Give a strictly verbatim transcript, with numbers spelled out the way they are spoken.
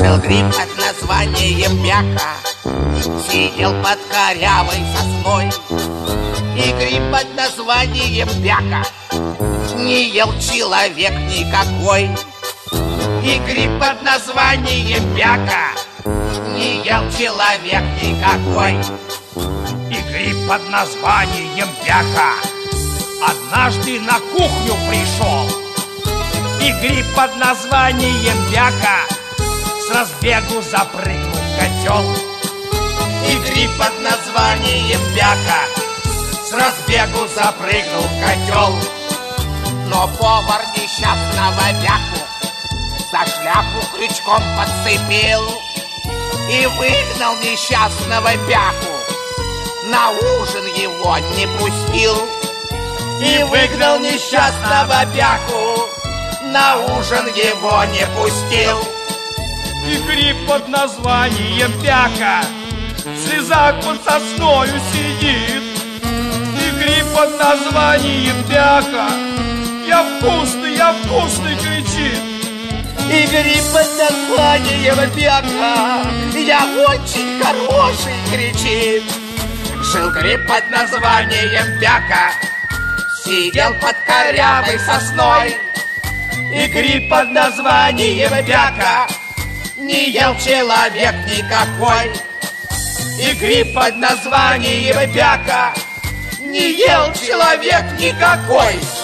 Жил гриб под названием Бяка, сидел под корявой сосной. И гриб под названием Бяка не ел человек никакой. И гриб под названием Бяка не ел человек никакой. И гриб под названием Бяка однажды на кухню пришел. И гриб под названием Бяка с разбегу запрыгнул в котел. И гриб под названием Бяка с разбегу запрыгнул в котел. Но повар несчастного Бяку за шляпу крючком подцепил и выгнал несчастного Бяку, на ужин его не пустил. И выгнал несчастного Бяку, на ужин его не пустил. И гриб под названием Бяка в слезах под сосною сидит. И гриб под названием Бяка я вкусный, я вкусный кричит. И гриб под названием Бяка я очень хороший кричит. Жил гриб под названием Бяка, сидел под корявой сосной. И гриб под названием Бяка не ел человек никакой. И гриб под названием Бяка не ел человек никакой.